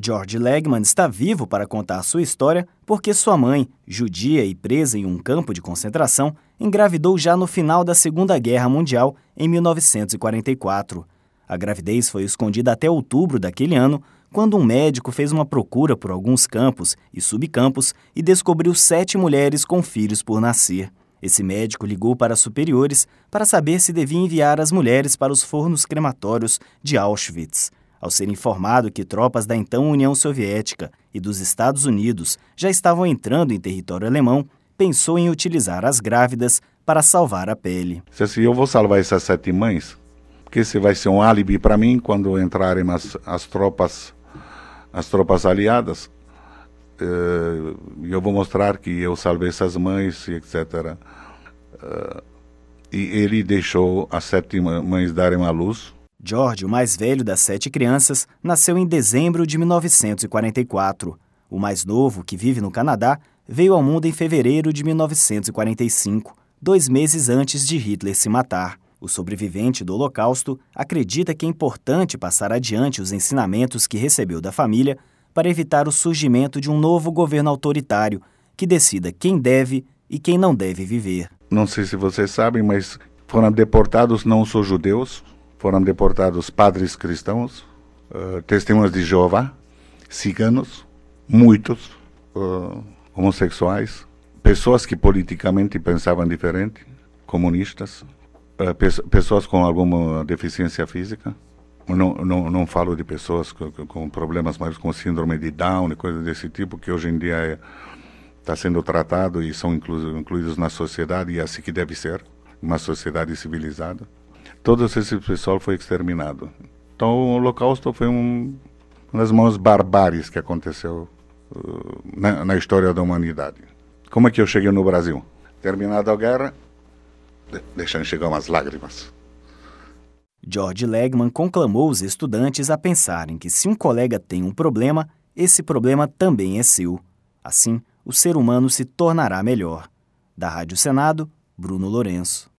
George Legman está vivo para contar sua história porque sua mãe, judia e presa em um campo de concentração, engravidou já no final da Segunda Guerra Mundial, em 1944. A gravidez foi escondida até outubro daquele ano, quando um médico fez uma procura por alguns campos e subcampos e descobriu 7 mulheres com filhos por nascer. Esse médico ligou para superiores para saber se devia enviar as mulheres para os fornos crematórios de Auschwitz. Ao ser informado que tropas da então União Soviética e dos Estados Unidos já estavam entrando em território alemão, pensou em utilizar as grávidas para salvar a pele. Se eu vou salvar essas 7 mães, porque esse vai ser um álibi para mim quando entrarem as tropas aliadas, eu vou mostrar que eu salvei essas mães, etc. E ele deixou as 7 mães darem à luz. George, o mais velho das 7 crianças, nasceu em dezembro de 1944. O mais novo, que vive no Canadá, veio ao mundo em fevereiro de 1945, 2 meses antes de Hitler se matar. O sobrevivente do Holocausto acredita que é importante passar adiante os ensinamentos que recebeu da família para evitar o surgimento de um novo governo autoritário que decida quem deve e quem não deve viver. Não sei se vocês sabem, mas foram deportados não só judeus, foram deportados padres cristãos, testemunhas de Jeová, ciganos, muitos homossexuais, pessoas que politicamente pensavam diferente, comunistas, pessoas com alguma deficiência física. Não falo de pessoas com problemas mais com síndrome de Down e coisas desse tipo, que hoje em dia está sendo tratado e são incluídos na sociedade, e é assim que deve ser, uma sociedade civilizada. Todo esse pessoal foi exterminado. Então o Holocausto foi uma das maiores barbáries que aconteceu na história da humanidade. Como é que eu cheguei no Brasil? Terminada a guerra, deixando chegar umas lágrimas. George Legman conclamou os estudantes a pensarem que se um colega tem um problema, esse problema também é seu. Assim, o ser humano se tornará melhor. Da Rádio Senado, Bruno Lourenço.